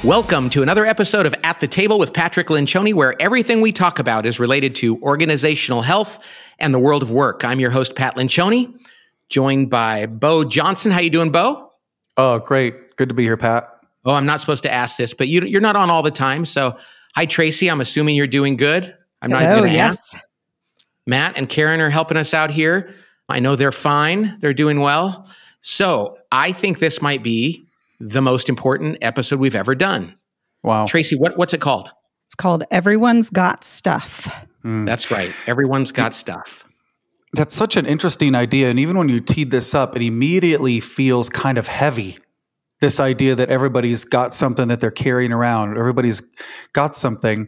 Welcome to another episode of At the Table with Patrick Lencioni, where everything we talk about is related to organizational health and the world of work. I'm your host, Pat Lencioni, joined by Bo Johnson. How you doing, Bo? Oh, great. Good to be here, Pat. Oh, I'm not supposed to ask this, but you're not on all the time. So, hi, Tracy. I'm assuming you're doing good. I'm not even going to ask. Matt and Karen are helping us out here. I know they're fine. They're doing well. So, I think this might be the most important episode we've ever done. Wow. Tracy, what's it called? It's called Everyone's Got Stuff. That's right. Everyone's got stuff. That's such an interesting idea. And even when you teed this up, it immediately feels kind of heavy. This idea that everybody's got something that they're carrying around. Everybody's got something.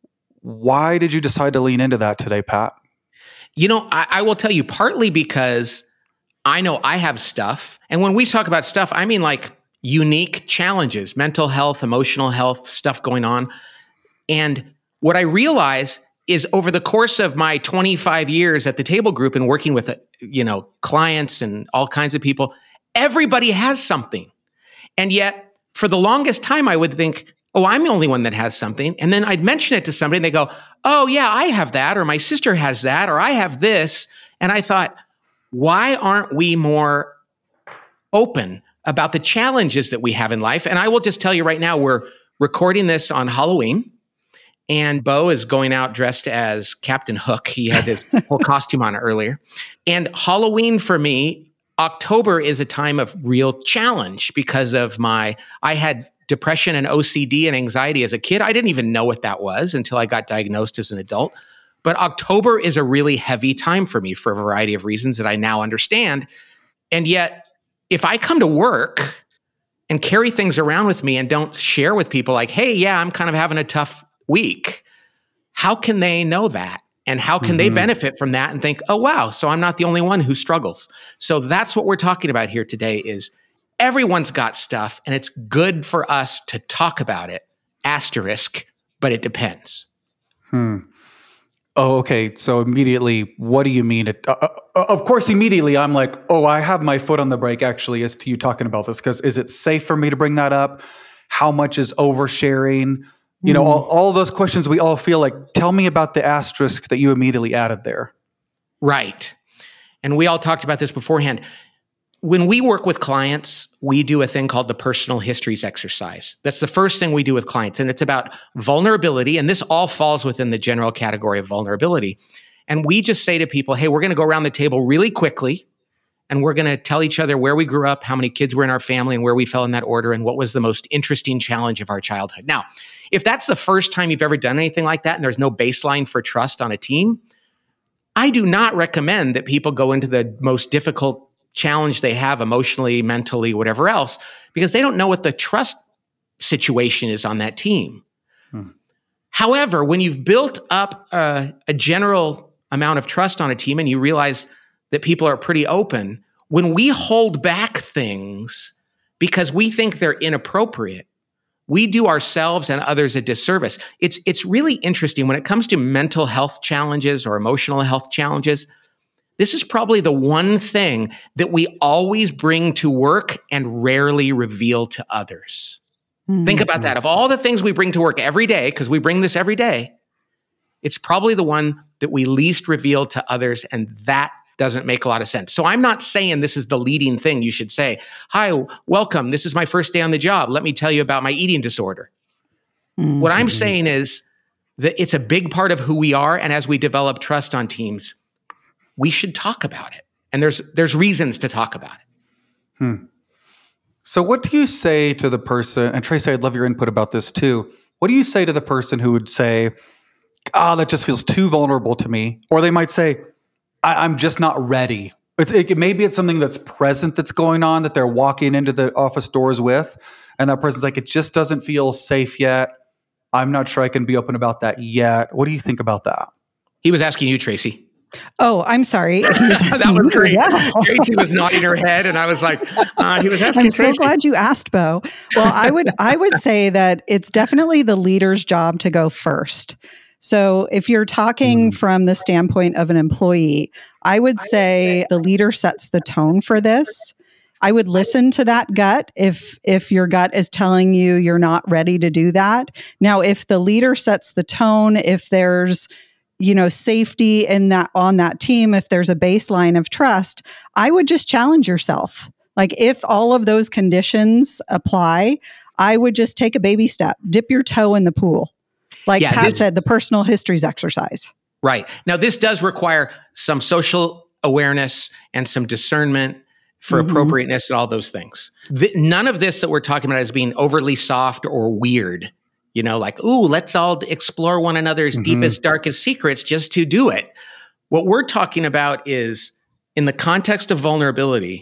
Why did you decide to lean into that today, Pat? You know, I will tell you, partly because I know I have stuff. And when we talk about stuff, I mean like unique challenges, mental health, emotional health, stuff going on. And what I realize is over the course of my 25 years at the Table Group and working with, clients and all kinds of people, everybody has something. And yet, for the longest time, I would think, oh, I'm the only one that has something. And then I'd mention it to somebody and they go, oh, yeah, I have that, or my sister has that, or I have this. And I thought, why aren't we more open about the challenges that we have in life? And I will just tell you right now, we're recording this on Halloween. And Bo is going out dressed as Captain Hook. He had his whole costume on earlier. And Halloween for me, October is a time of real challenge because of I had depression and OCD and anxiety as a kid. I didn't even know what that was until I got diagnosed as an adult. But October is a really heavy time for me for a variety of reasons that I now understand. And yet, if I come to work and carry things around with me and don't share with people like, hey, yeah, I'm kind of having a tough week, how can they know that? And how can they benefit from that and think, oh, wow, so I'm not the only one who struggles. So that's what we're talking about here today is everyone's got stuff and it's good for us to talk about it, asterisk, but it depends. Oh, okay. So immediately, what do you mean? Of course, immediately I'm like, oh, I have my foot on the brake actually as to you talking about this, because is it safe for me to bring that up? How much is oversharing? You know, all those questions we all feel like. Tell me about the asterisk that you immediately added there. Right. And we all talked about this beforehand. When we work with clients, we do a thing called the personal histories exercise. That's the first thing we do with clients. And it's about vulnerability. And this all falls within the general category of vulnerability. And we just say to people, hey, we're going to go around the table really quickly. And we're going to tell each other where we grew up, how many kids were in our family, and where we fell in that order, and what was the most interesting challenge of our childhood. Now, if that's the first time you've ever done anything like that, and there's no baseline for trust on a team, I do not recommend that people go into the most difficult challenge they have emotionally, mentally, whatever else, because they don't know what the trust situation is on that team. However, when you've built up a general amount of trust on a team and you realize that people are pretty open, when we hold back things because we think they're inappropriate, we do ourselves and others a disservice. It's really interesting when it comes to mental health challenges or emotional health challenges. This is probably the one thing that we always bring to work and rarely reveal to others. Think about that. Of all the things we bring to work every day, because we bring this every day, it's probably the one that we least reveal to others, and that doesn't make a lot of sense. So I'm not saying this is the leading thing you should say. Hi, welcome. This is my first day on the job. Let me tell you about my eating disorder. What I'm saying is that it's a big part of who we are, and as we develop trust on teams, we should talk about it. And there's reasons to talk about it. So what do you say to the person, and Tracy, I'd love your input about this too. What do you say to the person who would say, that just feels too vulnerable to me? Or they might say, I'm just not ready. Maybe it's something that's present that's going on that they're walking into the office doors with. And that person's like, it just doesn't feel safe yet. I'm not sure I can be open about that yet. What do you think about that? He was asking you, Tracy. Oh, I'm sorry. That was great. Wow. Tracy was nodding her head, and I was like, he was asking I'm so Tracy. glad you asked, Bo. Well, I would say that it's definitely the leader's job to go first. So if you're talking from the standpoint of an employee, I would say the leader sets the tone for this. I would listen to that gut if your gut is telling you you're not ready to do that. Now, if the leader sets the tone, if there's safety in that on that team, if there's a baseline of trust, I would just challenge yourself. Like if all of those conditions apply, I would just take a baby step, dip your toe in the pool. Like Pat said, the personal histories exercise. Right. Now, this does require some social awareness and some discernment for appropriateness and all those things. None of this that we're talking about is being overly soft or weird. Like, ooh, let's all explore one another's deepest, darkest secrets just to do it. What we're talking about is, in the context of vulnerability,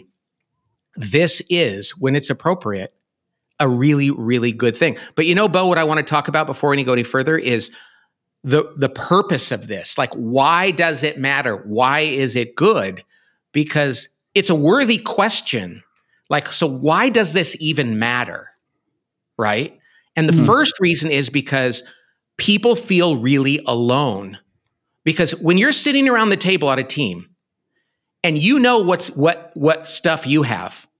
this is, when it's appropriate, a really, really good thing. But Bo, what I want to talk about before we go any further is the purpose of this. Like, why does it matter? Why is it good? Because it's a worthy question. Like, so why does this even matter? Right? And the first reason is because people feel really alone. Because when you're sitting around the table at a team and what stuff you have,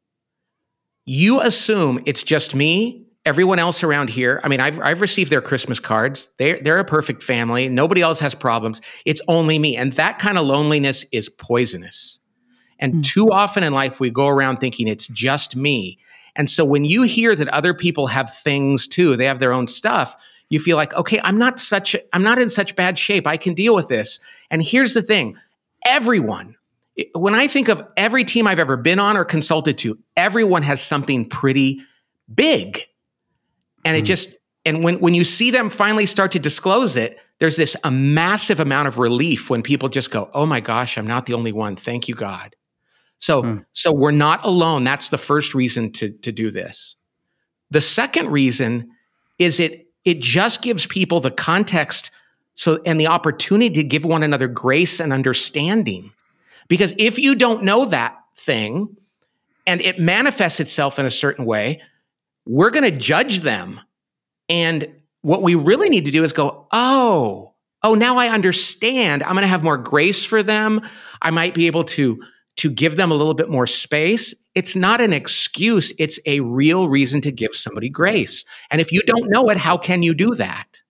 you assume it's just me, everyone else around here. I mean, I've received their Christmas cards. They're a perfect family. Nobody else has problems. It's only me. And that kind of loneliness is poisonous. And too often in life, we go around thinking it's just me. And so when you hear that other people have things too, they have their own stuff, you feel like, okay, I'm not in such bad shape. I can deal with this. And here's the thing. Everyone, when I think of every team I've ever been on or consulted to, everyone has something pretty big. And when you see them finally start to disclose it, there's a massive amount of relief when people just go, oh my gosh, I'm not the only one. Thank you, God. So we're not alone. That's the first reason to do this. The second reason is it just gives people the context and the opportunity to give one another grace and understanding. Because if you don't know that thing and it manifests itself in a certain way, we're going to judge them. And what we really need to do is go, oh, now I understand. I'm going to have more grace for them. I might be able to give them a little bit more space. It's not an excuse. It's a real reason to give somebody grace. And if you don't know it, how can you do that?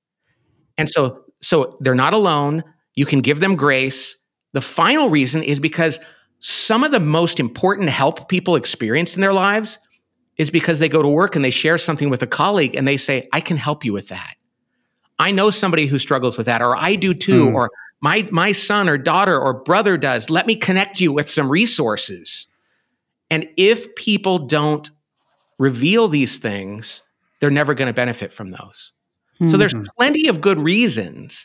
And so they're not alone. You can give them grace. The final reason is because some of the most important help people experience in their lives is because they go to work and they share something with a colleague and they say, I can help you with that. I know somebody who struggles with that, or I do too, or my son or daughter or brother does. Let me connect you with some resources. And if people don't reveal these things, they're never going to benefit from those. So there's plenty of good reasons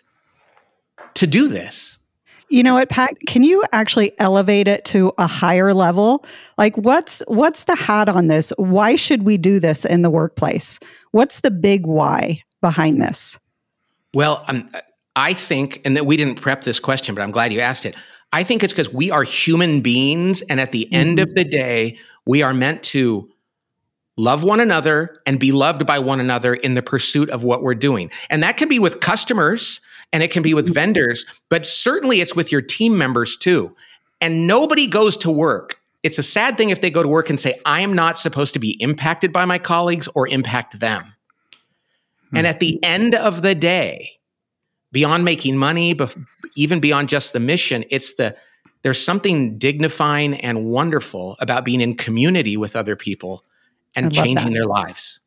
to do this. You know what, Pat, can you actually elevate it to a higher level? Like what's the hat on this? Why should we do this in the workplace? What's the big why behind this? Well, I think, and that we didn't prep this question, but I'm glad you asked it. I think it's because we are human beings. And at the end of the day, we are meant to love one another and be loved by one another in the pursuit of what we're doing. And that can be with customers and it can be with vendors, but certainly it's with your team members too. And nobody goes to work. It's a sad thing if they go to work and say, I am not supposed to be impacted by my colleagues or impact them. And at the end of the day, beyond making money, but even beyond just the mission, there's something dignifying and wonderful about being in community with other people and changing their lives.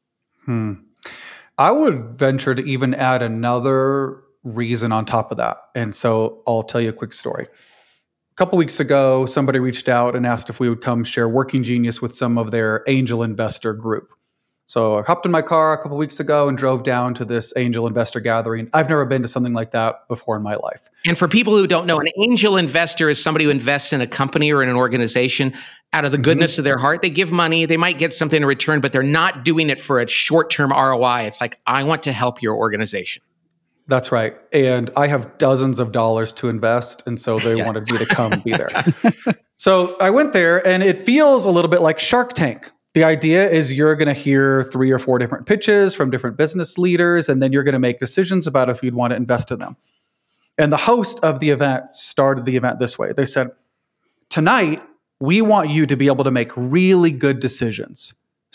I would venture to even add another reason on top of that. And so I'll tell you a quick story. A couple weeks ago, somebody reached out and asked if we would come share Working Genius with some of their angel investor group. So I hopped in my car a couple weeks ago and drove down to this angel investor gathering. I've never been to something like that before in my life. And for people who don't know, an angel investor is somebody who invests in a company or in an organization out of the goodness of their heart. They give money, they might get something in return, but they're not doing it for a short-term ROI. It's like, I want to help your organization. That's right. And I have dozens of dollars to invest. And so they wanted me to come and be there. So I went there and it feels a little bit like Shark Tank. The idea is you're going to hear 3 or 4 different pitches from different business leaders, and then you're going to make decisions about if you'd want to invest in them. And the host of the event started the event this way. They said, tonight, we want you to be able to make really good decisions.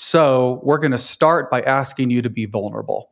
So we're going to start by asking you to be vulnerable.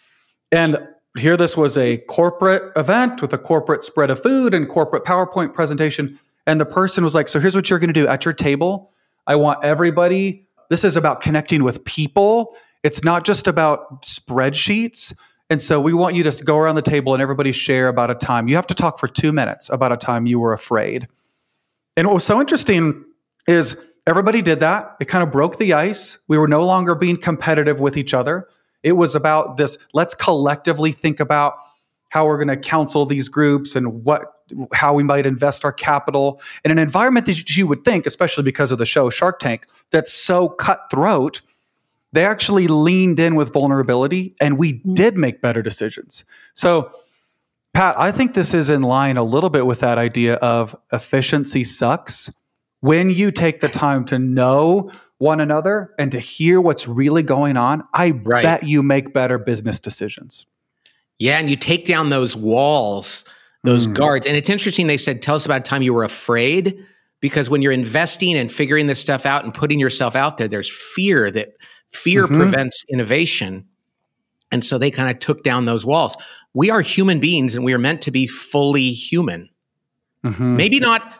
And here this was a corporate event with a corporate spread of food and corporate PowerPoint presentation. And the person was like, so here's what you're going to do at your table. I want everybody, this is about connecting with people. It's not just about spreadsheets. And so we want you to go around the table and everybody share about a time. You have to talk for 2 minutes about a time you were afraid. And what was so interesting is everybody did that. It kind of broke the ice. We were no longer being competitive with each other. It was about this, let's collectively think about how we're going to counsel these groups and how we might invest our capital in an environment that you would think, especially because of the show Shark Tank, that's so cutthroat. They actually leaned in with vulnerability and we did make better decisions. So, Pat, I think this is in line a little bit with that idea of efficiency sucks. When you take the time to know one another and to hear what's really going on, I bet you make better business decisions. Yeah, and you take down those walls, those guards. And it's interesting, they said, tell us about a time you were afraid, because when you're investing and figuring this stuff out and putting yourself out there, there's fear prevents innovation. And so they kind of took down those walls. We are human beings and we are meant to be fully human. Maybe not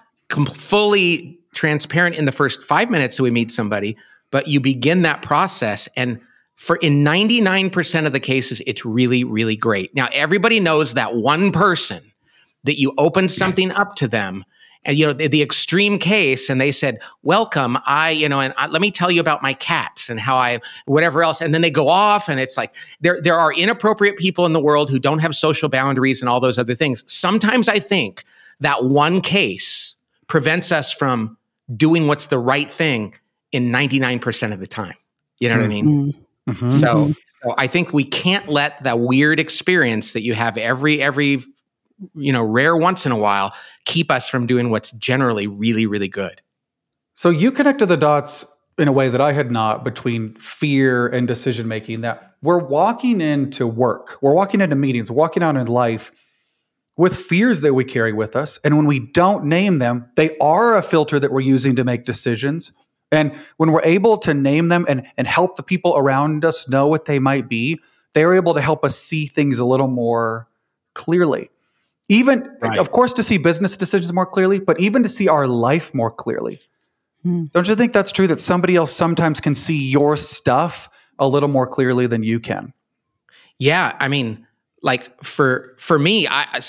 fully transparent in the first 5 minutes that we meet somebody, but you begin that process. And in 99% of the cases, it's really, really great. Now, everybody knows that one person that you opened something up to them, and the extreme case, and they said, welcome, let me tell you about my cats and how whatever else. And then they go off, and it's like, there are inappropriate people in the world who don't have social boundaries and all those other things. Sometimes I think that one case prevents us from doing what's the right thing in 99% of the time. You know what I mean? So I think we can't let that weird experience that you have every rare once in a while keep us from doing what's generally really, really good. So you connected the dots in a way that I had not between fear and decision making, that we're walking into work, we're walking into meetings, we're walking out in life with fears that we carry with us. And when we don't name them, they are a filter that we're using to make decisions. And when we're able to name them and help the people around us know what they might be, they're able to help us see things a little more clearly. Even, of course, to see business decisions more clearly, but even to see our life more clearly. Don't you think that's true, that somebody else sometimes can see your stuff a little more clearly than you can? Yeah, I mean, like for me,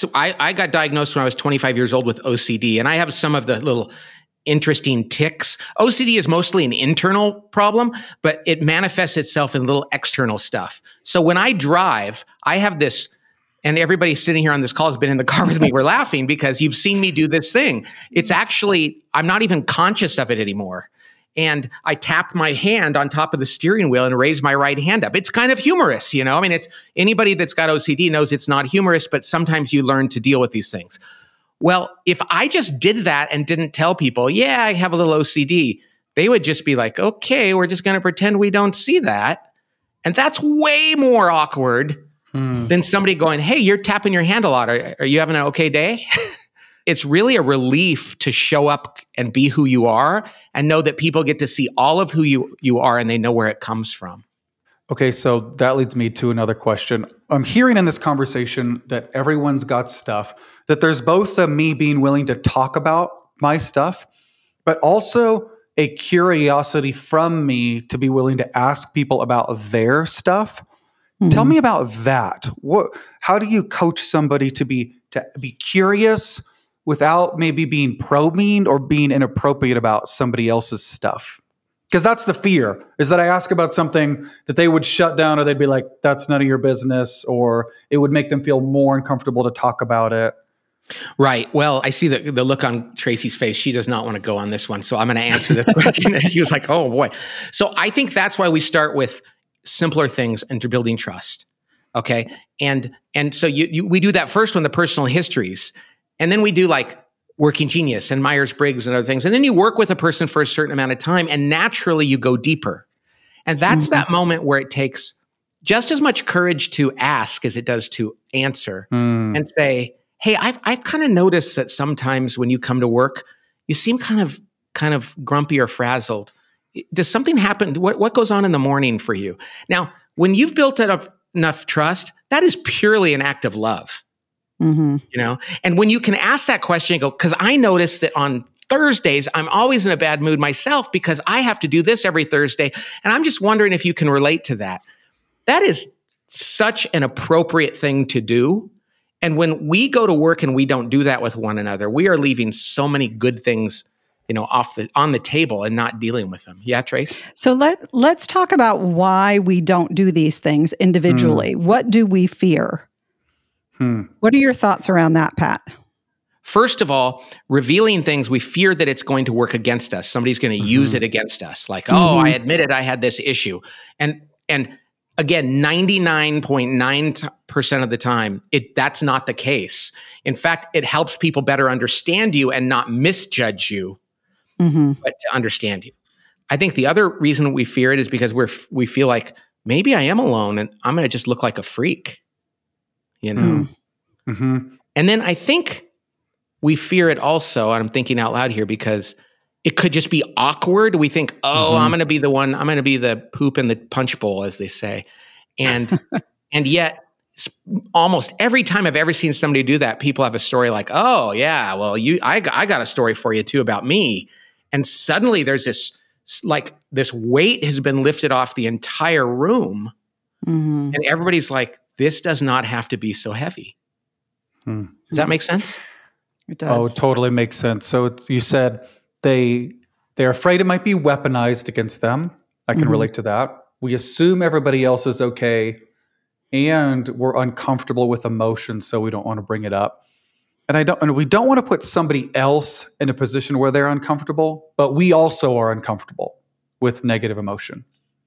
I got diagnosed when I was 25 years old with OCD, and I have some of the little interesting tics. OCD is mostly an internal problem, but it manifests itself in little external stuff. So when I drive, I have this, and everybody sitting here on this call has been in the car with me. We're laughing because you've seen me do this thing. It's actually, I'm not even conscious of it anymore. And I tap my hand on top of the steering wheel and raise my right hand up. It's kind of humorous, I mean, it's anybody that's got OCD knows it's not humorous, but sometimes you learn to deal with these things. Well, if I just did that and didn't tell people, yeah, I have a little OCD, they would just be like, okay, we're just going to pretend we don't see that. And that's way more awkward than somebody going, hey, you're tapping your hand a lot. Are you having an okay day? It's really a relief to show up and be who you are and know that people get to see all of who you are and they know where it comes from. Okay, so that leads me to another question. I'm hearing in this conversation that everyone's got stuff, that there's both me being willing to talk about my stuff, but also a curiosity from me to be willing to ask people about their stuff. Tell me about that. How do you coach somebody to be curious without maybe being probing or being inappropriate about somebody else's stuff? Because that's the fear, is that I ask about something that they would shut down, or they'd be like, that's none of your business, or it would make them feel more uncomfortable to talk about it. Right. Well, I see the look on Tracy's face. She does not want to go on this one. So I'm going to answer this question. She was like, oh boy. So I think that's why we start with simpler things and to building trust. Okay. And so we do that first one, the personal histories. And then we do like Working Genius and Myers-Briggs and other things. And then you work with a person for a certain amount of time and naturally you go deeper. And that's that moment where it takes just as much courage to ask as it does to answer and say, hey, I've kind of noticed that sometimes when you come to work, you seem kind of kind of grumpy or frazzled, does something happen? What goes on in the morning for you? Now, when you've built enough trust, that is purely an act of love. Mm-hmm. And when you can ask that question and go, because I notice that on Thursdays, I'm always in a bad mood myself because I have to do this every Thursday. And I'm just wondering if you can relate to that. That is such an appropriate thing to do. And when we go to work and we don't do that with one another, we are leaving so many good things, on the table and not dealing with them. Yeah, Trace? So let's talk about why we don't do these things individually. What do we fear? What are your thoughts around that, Pat? First of all, revealing things, we fear that it's going to work against us. Somebody's going to use it against us. Like, I admitted I had this issue. And again, 99.9% of the time, that's not the case. In fact, it helps people better understand you and not misjudge you, but to understand you. I think the other reason we fear it is because we feel like maybe I am alone and I'm going to just look like a freak, And then I think we fear it also, and I'm thinking out loud here, because it could just be awkward. We think, I'm going to be the one, I'm going to be the poop in the punch bowl, as they say. And yet almost every time I've ever seen somebody do that, people have a story like, oh yeah, well, I got a story for you too about me. And suddenly there's this weight has been lifted off the entire room. And everybody's like, this does not have to be so heavy. Does that make sense? It does. Oh, it totally makes sense. So you said they're afraid it might be weaponized against them. I can relate to that. We assume everybody else is okay, and we're uncomfortable with emotion, so we don't want to bring it up. And we don't want to put somebody else in a position where they're uncomfortable, but we also are uncomfortable with negative emotion.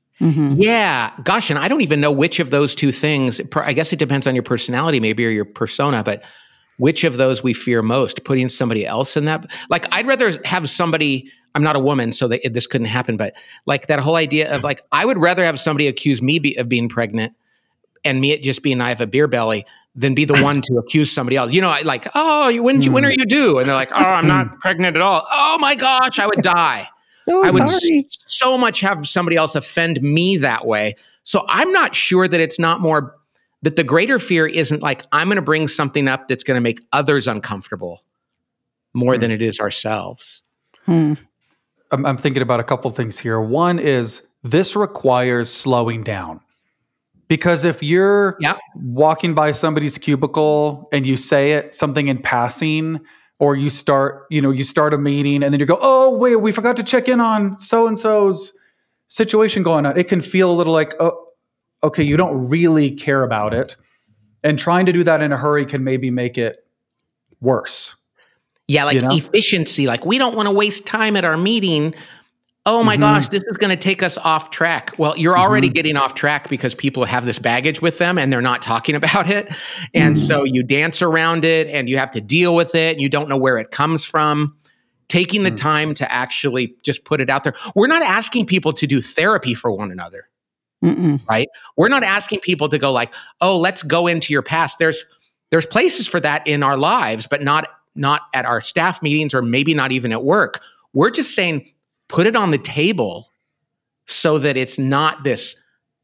Yeah. Gosh, and I don't even know which of those two things. I guess it depends on your personality maybe, or your persona, but which of those we fear most, putting somebody else in that. Like, I'd rather have somebody, I'm not a woman, so this couldn't happen, but like that whole idea of like, I would rather have somebody accuse me of being pregnant and me just being, I have a beer belly, than be the one to accuse somebody else. Like, when are you due? And they're like, I'm not pregnant at all. Oh my gosh, I would die. I would sorry. so much have somebody else offend me that way. So I'm not sure that it's not more, that the greater fear isn't like, I'm going to bring something up that's going to make others uncomfortable more than it is ourselves. I'm thinking about a couple things here. One is this requires slowing down. Because if you're walking by somebody's cubicle and you say something in passing, or you start a meeting and then you go, oh, wait, we forgot to check in on so-and-so's situation going on. It can feel a little like, oh, okay, you don't really care about it. And trying to do that in a hurry can maybe make it worse. Yeah, like efficiency. Like, we don't want to waste time at our meeting. Oh my gosh, this is going to take us off track. Well, you're already getting off track because people have this baggage with them and they're not talking about it. And so you dance around it and you have to deal with it. And you don't know where it comes from. Taking the time to actually just put it out there. We're not asking people to do therapy for one another, right? We're not asking people to go like, oh, let's go into your past. There's places for that in our lives, but not at our staff meetings or maybe not even at work. We're just saying, put it on the table so that it's not this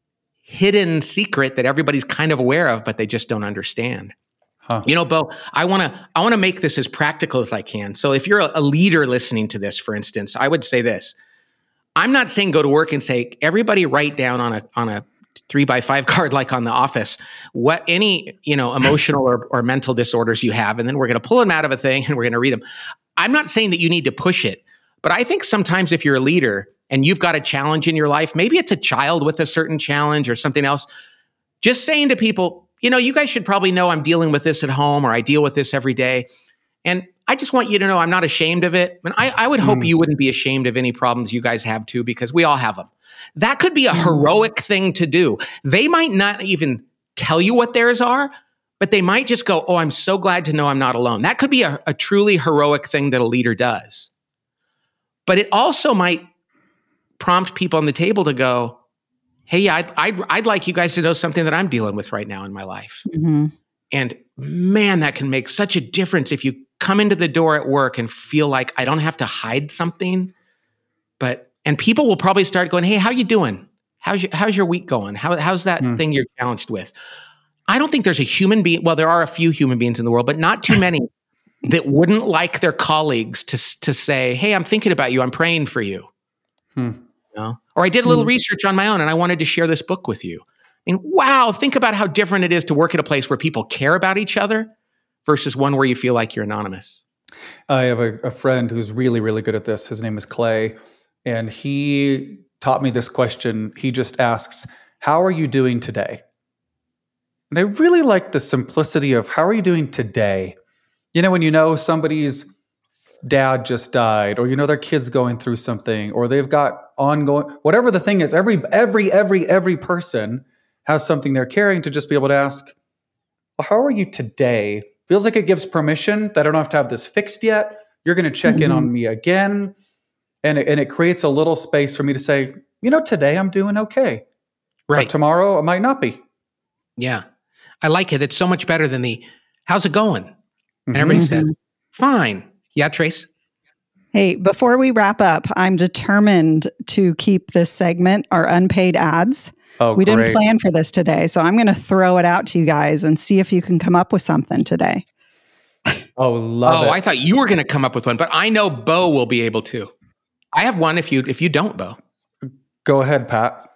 hidden secret that everybody's kind of aware of, but they just don't understand. Bo, I want to make this as practical as I can. So if you're a leader listening to this, for instance, I would say this. I'm not saying go to work and say, everybody write down on a 3x5 card, like on The Office, what any, emotional or mental disorders you have. And then we're going to pull them out of a thing and we're going to read them. I'm not saying that you need to push it. But I think sometimes if you're a leader and you've got a challenge in your life, maybe it's a child with a certain challenge or something else, just saying to people, you guys should probably know I'm dealing with this at home, or I deal with this every day. And I just want you to know I'm not ashamed of it. And I would hope you wouldn't be ashamed of any problems you guys have too, because we all have them. That could be a heroic thing to do. They might not even tell you what theirs are, but they might just go, oh, I'm so glad to know I'm not alone. That could be a truly heroic thing that a leader does. But it also might prompt people on the table to go, hey, I'd like you guys to know something that I'm dealing with right now in my life. And man, that can make such a difference if you come into the door at work and feel like I don't have to hide something. And people will probably start going, hey, how you doing? How's your week going? How's that thing you're challenged with? I don't think there's a human being. Well, there are a few human beings in the world, but not too many that wouldn't like their colleagues to say, hey, I'm thinking about you. I'm praying for you. You know? Or I did a little research on my own and I wanted to share this book with you. I mean, wow, think about how different it is to work at a place where people care about each other versus one where you feel like you're anonymous. I have a friend who's really, really good at this. His name is Clay. And he taught me this question. He just asks, how are you doing today? And I really like the simplicity of how are you doing today? You know, when you know somebody's dad just died, or you know their kid's going through something, or they've got ongoing, whatever the thing is, every person has something they're carrying, to just be able to ask, well, how are you today? Feels like it gives permission that I don't have to have this fixed yet. You're going to check in on me again. And it creates a little space for me to say, you know, today I'm doing okay. Right. But tomorrow I might not be. Yeah. I like it. It's so much better than how's it going? And everybody said, fine. Yeah, Trace? Hey, before we wrap up, I'm determined to keep this segment, our unpaid ads. Oh, we great. didn't plan for this today, so I'm going to throw it out to you guys and see if you can come up with something today. Oh, love it. I thought you were going to come up with one, but I know Bo will be able to. I have one if you don't, Bo. Go ahead, Pat.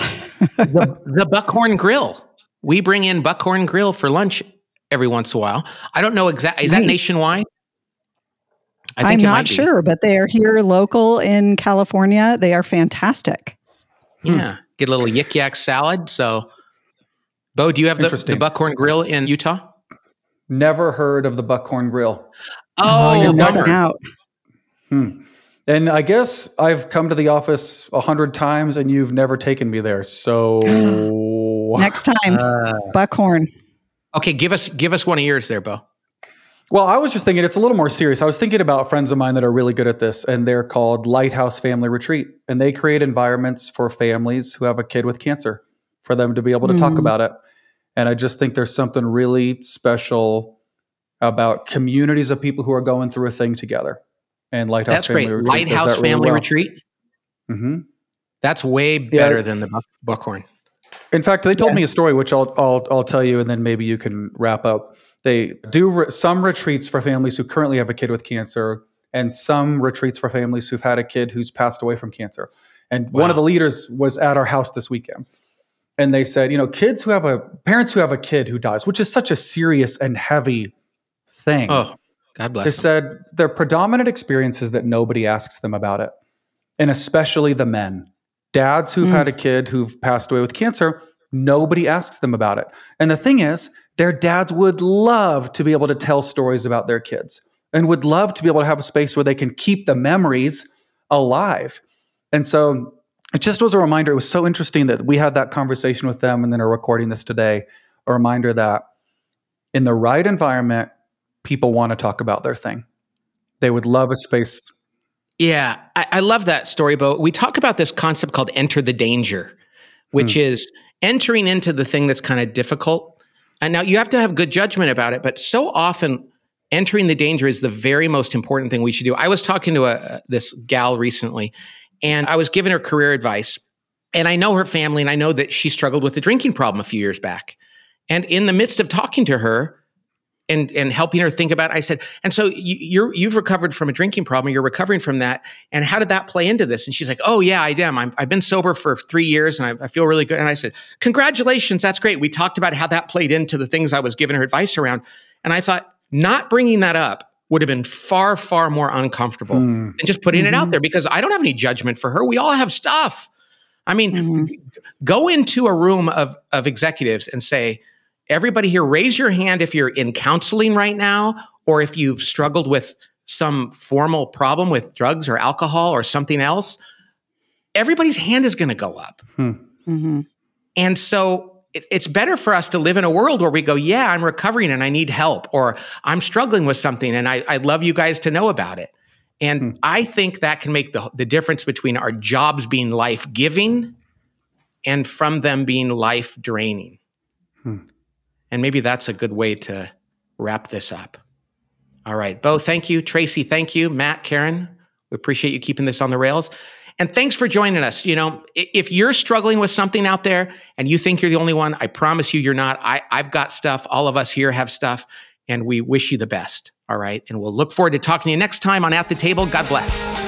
The Buckhorn Grill. We bring in Buckhorn Grill for lunch every once in a while. I don't know exactly. Is that nationwide? I'm not sure, but they are here local in California. They are fantastic. Yeah. Get a little yik yak salad. So, Bo, do you have the Buckhorn Grill in Utah? Never heard of the Buckhorn Grill. Oh, you're missing out. And I guess I've come to the office 100 times and you've never taken me there. So next time, Buckhorn. Okay, give us one of yours there, Bo. Well, I was just thinking it's a little more serious. I was thinking about friends of mine that are really good at this, and they're called Lighthouse Family Retreat. And they create environments for families who have a kid with cancer for them to be able to talk about it. And I just think there's something really special about communities of people who are going through a thing together. And Lighthouse Family Retreat. Lighthouse Family Retreat. Mm-hmm. That's way better than the Buckhorn. In fact, they told me a story, which I'll tell you, and then maybe you can wrap up. They do some retreats for families who currently have a kid with cancer, and some retreats for families who've had a kid who's passed away from cancer. And one of the leaders was at our house this weekend. And they said, you know, parents who have a kid who dies, which is such a serious and heavy thing. Oh, God bless them. They said their predominant experience is that nobody asks them about it. And especially the men. Dads who've had a kid who've passed away with cancer, nobody asks them about it. And the thing is, their dads would love to be able to tell stories about their kids and would love to be able to have a space where they can keep the memories alive. And so it just was a reminder. It was so interesting that we had that conversation with them and then are recording this today. A reminder that in the right environment, people want to talk about their thing. They would love a space. Yeah, I love that story, Bo. We talk about this concept called enter the danger, which is entering into the thing that's kind of difficult. And now you have to have good judgment about it, but so often entering the danger is the very most important thing we should do. I was talking to this gal recently, and I was giving her career advice. And I know her family, and I know that she struggled with a drinking problem a few years back. And in the midst of talking to her and helping her think about it, I said, and so you've recovered from a drinking problem, you're recovering from that. And how did that play into this? And she's like, oh yeah, I am. I've been sober for 3 years and I feel really good. And I said, congratulations, that's great. We talked about how that played into the things I was giving her advice around. And I thought not bringing that up would have been far, far more uncomfortable than just putting it out there, because I don't have any judgment for her. We all have stuff. I mean, go into a room of executives and say, everybody here, raise your hand if you're in counseling right now, or if you've struggled with some formal problem with drugs or alcohol or something else. Everybody's hand is going to go up. And so it's better for us to live in a world where we go, yeah, I'm recovering and I need help, or I'm struggling with something and I'd love you guys to know about it. And I think that can make the difference between our jobs being life-giving and from them being life-draining. And maybe that's a good way to wrap this up. All right, Bo, thank you. Tracy, thank you. Matt, Karen, we appreciate you keeping this on the rails. And thanks for joining us. You know, if you're struggling with something out there and you think you're the only one, I promise you you're not. I've got stuff. All of us here have stuff, and we wish you the best. All right. And we'll look forward to talking to you next time on At the Table. God bless.